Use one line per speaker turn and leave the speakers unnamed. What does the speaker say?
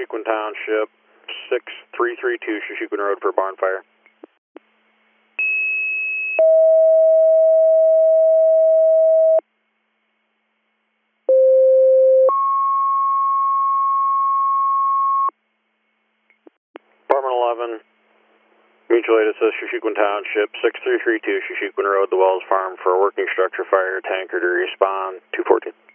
Shushequin Township, 6332 Shushequin Road for barn fire. Department 11, mutual aid assist Shushequin Township, 6332 Shushequin Road, the Wells Farm for a working structure fire tanker to respond, 214.